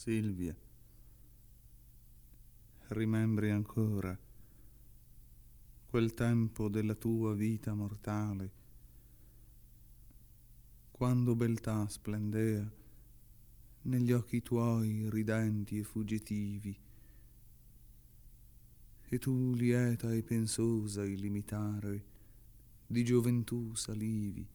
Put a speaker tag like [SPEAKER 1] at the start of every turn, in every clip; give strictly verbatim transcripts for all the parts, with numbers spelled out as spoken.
[SPEAKER 1] Silvia, rimembri ancora quel tempo della tua vita mortale, quando beltà splendea negli occhi tuoi ridenti e fuggitivi, e tu lieta e pensosa illimitare di gioventù salivi.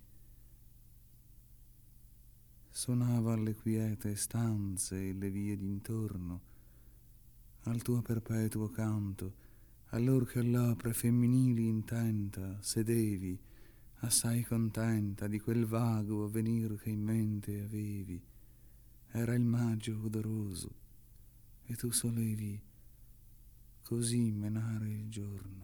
[SPEAKER 1] Sonava alle quiete stanze e le vie d'intorno al tuo perpetuo canto, allor che all'opre femminili intenta sedevi, assai contenta di quel vago avvenir che in mente avevi. Era il maggio odoroso e tu solevi così menare il giorno.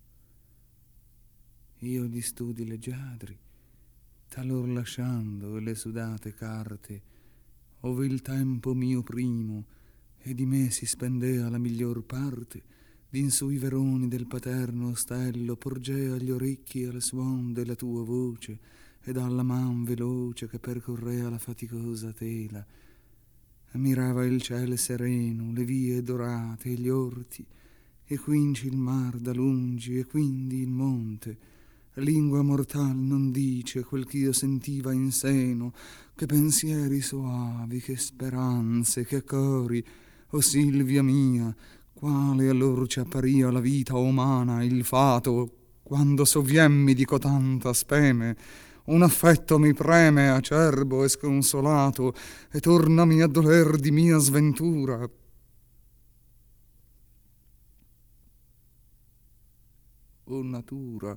[SPEAKER 1] Io gli studi leggiadri, talor lasciando e le sudate carte, ove il tempo mio primo e di me si spendea la miglior parte, d'in sui veroni del paterno ostello porgea gli orecchi al suon della tua voce ed alla man veloce che percorrea la faticosa tela. Ammirava il ciel sereno, le vie dorate e gli orti, e quinci il mar da lungi e quindi il monte. Lingua mortal non dice quel ch'io sentiva in seno, che pensieri soavi, che speranze, che cori. O Silvia mia, quale allor ci apparia la vita umana, il fato, quando soviemmi di cotanta speme. Un affetto mi preme acerbo e sconsolato, e tornami a doler di mia sventura. O natura,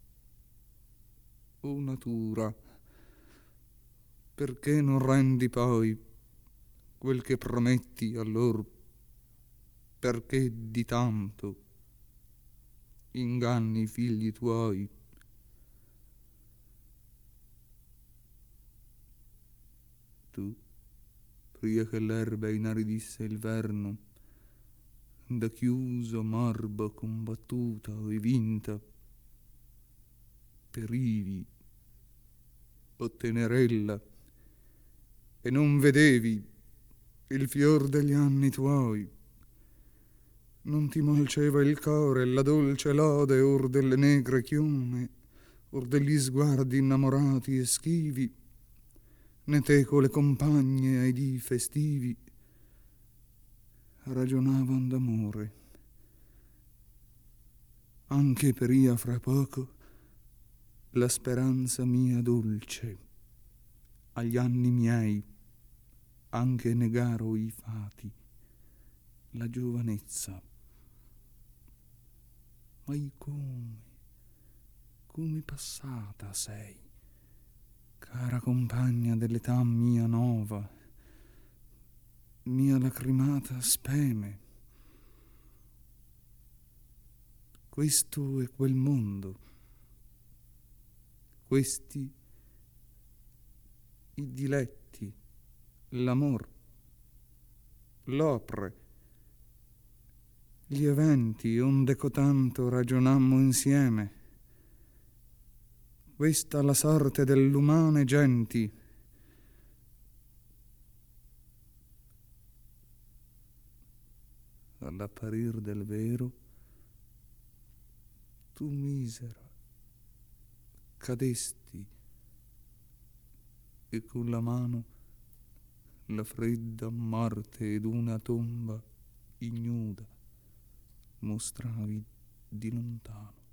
[SPEAKER 1] o natura, perché non rendi poi quel che prometti allor? Perché di tanto inganni i figli tuoi? Tu, pria che l'erba inaridisse il verno, da chiuso morbo combattuta e vinta, perivi, o tenerella, e non vedevi il fior degli anni tuoi. Non ti molceva il core la dolce lode or delle negre chiume, or degli sguardi innamorati e schivi, né teco le compagne ai dì festivi ragionavan d'amore. Anche peria fra poco la speranza mia dolce, agli anni miei anche negaro i fati, la giovanezza. Ma come, come passata sei, cara compagna dell'età mia nova, mia lacrimata speme. Questo è quel mondo, questi i diletti, l'amor, l'opre, gli eventi onde cotanto ragionammo insieme. Questa la sorte dell'umane genti. All'apparir del vero, tu misera cadesti e con la mano la fredda morte ed una tomba ignuda mostravi di lontano.